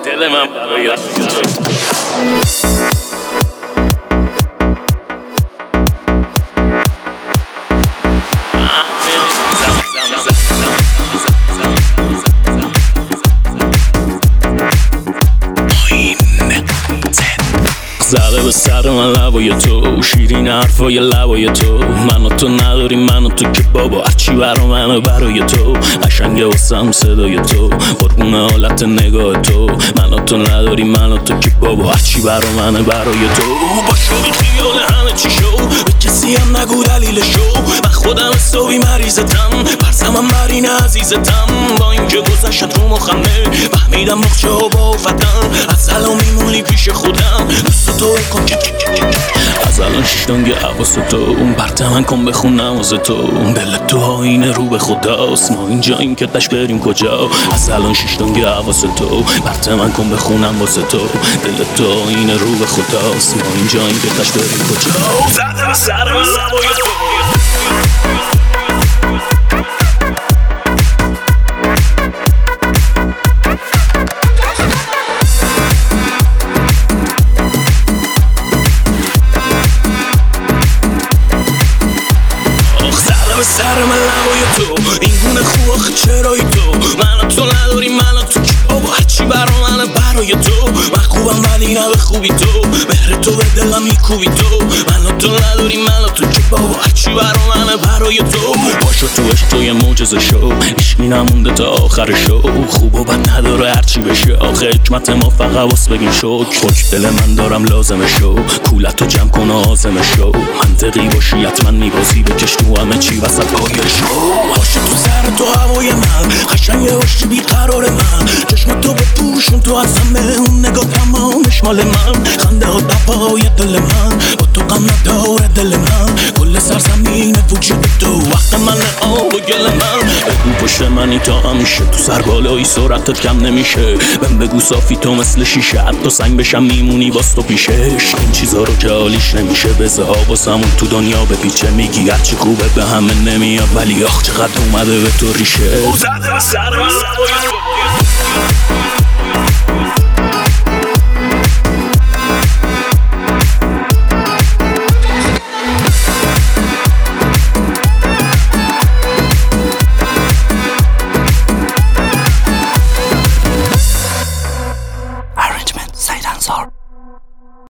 دل من برای زده به سر من لبای تو، شیرین حرفای لبای تو. من و تو نداریم، من و تو که بابا هرچی برا منه برای تو. قشنگه واسم صدای تو، قربون حالت نگاه تو. من و تو نداریم، من و تو که بابا هرچی برا منه برای تو. باشو بی خیال همه چی شو، به کسی هم نگو دلیلشو. من خودم حسابی مریضتم، برزمم بر این عزیزتم. با اینکه گذشت رو مخمه، فهمیدم مخچه ها با افتن. از الان میمونی پیش خودم، دوست تو کن از الان شیشتانگه حواس تو. اون برته من کن بخون نماز تو. دل تو آینه رو به خداست، ما اینجاییم که تش بریم کجا. از الان شیشتانگه حواس تو، برته من کن بخونم واسه تو. دل تو آینه رو به خداست، ما اینجاییم که تش بریم کجا. زده به سر من لبای تو. سر من لبای تو، این گونه خوب آخه چرایی تو. من تو نداری، من تو که بابا هرچی برا منه برای تو. من خوبم ولی نه به خوبی تو، مهر تو به دلم میکوبی تو. من تو نداری، من تو که بابا هرچی برا منه برای تو. باشو تو عشق تو یه معجزه شو، عشقی نمونده تا آخر شو. خوب و بد نداره هرچی بشه، آخه حکمت ما فقط واس بگیم شکر. دل من دارم لازمه شو، کولتو جمع کن و آزمه شو. منطقی باشی حتما میبازی، بکش تو همه چی وسط پایشو. باشی تو سر تو هوای من، قشنگه باشی بیقرار من. چشم تو بپوشون تو از همه، اون نگاه تمامش مال من. خنده ها دپای دل من، با تو غم نداره دل من. کل سرزمین وجود تو، وقت من آب و گل من. بگو پشت منی تا همیشه، تو سر بالایی سرعتت کم نمیشه. بهم بگو صافی تو مثل شیشه، حتی سنگ بشم میمونی باز تو پیشش. این چیزا رو که حالیش نمیشه، بزه ها واسمون تو دنیا بپیچه. میگی هرچی خوبه به همه نمیاد، ولی آخ چقدر اومده به تو ریشه. زده به سر من